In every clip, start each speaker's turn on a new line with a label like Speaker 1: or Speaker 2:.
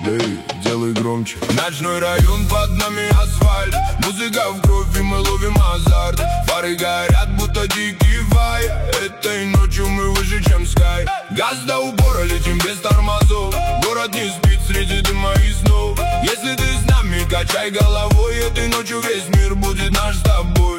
Speaker 1: Эй, делай громче. Ночной район, под нами асфальт, музыка в кровь и мы ловим азарт. Фары горят, будто дикий фай. Этой ночью мы выше, чем скай. Газ до упора, летим без тормозов. Город не спит среди дыма и снов. Если ты с нами, качай головой. Этой ночью весь мир будет наш с тобой.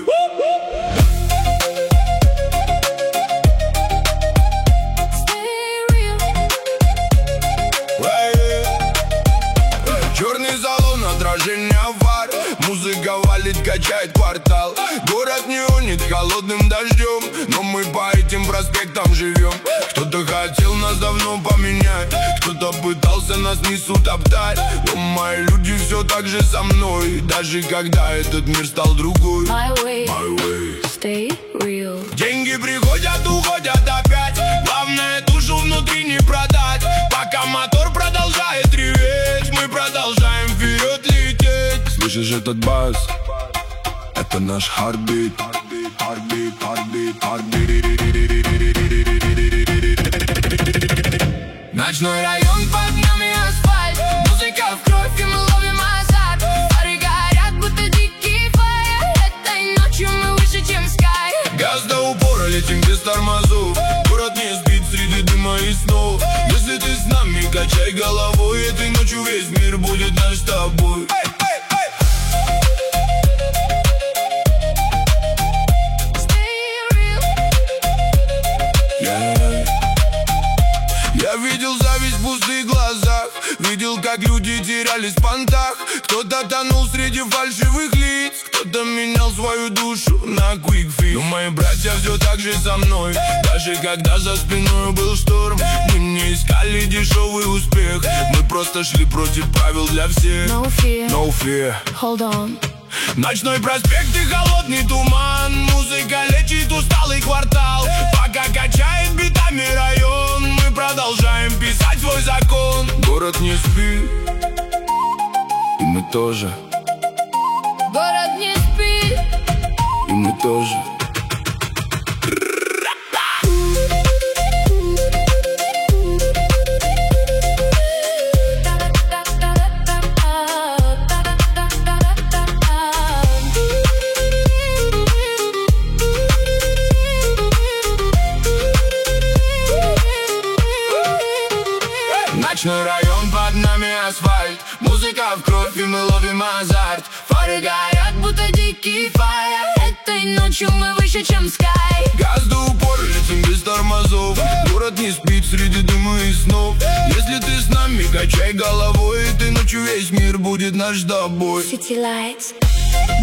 Speaker 1: Черный салон, отражение фар. Музыка валит, качает квартал. Город неонит холодным дождем, но мы по этим проспектам живем. Кто-то хотел нас давно поменять, кто-то пытался нас низу топтать. Но мои люди все так же со мной, даже когда этот мир стал другой.
Speaker 2: My way,
Speaker 1: stay real. Деньги приходят, уходят опять. Главное, душу внутри не продать. Пока мотор продолжает реветь, мы продолжаем вперед лететь. Слышишь этот бас? Это наш heartbeat. Ночной район, под нами асфальт, музыка в кровь и мы ловим азарт. Фары горят, будто дикий фаер. Этой ночью мы выше, чем скай. Газ до упора, летим без тормозов. Город не спит среди дыма и снов. Если ты с нами, качай головой. Этой ночью весь мир будет наш с тобой. Я видел зависть в пустых глазах, видел, как люди терялись в понтах. Кто-то тонул среди фальшивых лиц, кто-то менял свою душу на quick fix. Но мои братья все так же со мной, даже когда за спиной был шторм. Мы не искали дешевый успех, мы просто шли против правил для всех.
Speaker 2: No fear,
Speaker 1: no fear.
Speaker 2: Hold on.
Speaker 1: Ночной проспект и холодный туман, музыка лечит усталый квартал. Пока качает битами район, мы продолжаем писать свой закон. Город не спит, и мы тоже.
Speaker 2: Город не спит,
Speaker 1: и мы тоже. Ночной район, под нами асфальт, музыка в кровь и мы ловим азарт. Фары горят, будто дикий фаер. Этой ночью мы выше, чем скай. Газ до упора, летим без тормозов. Город не спит среди дыма и снов. Если ты с нами, качай головой. Этой ночью весь мир будет наш с тобой.
Speaker 2: City lights.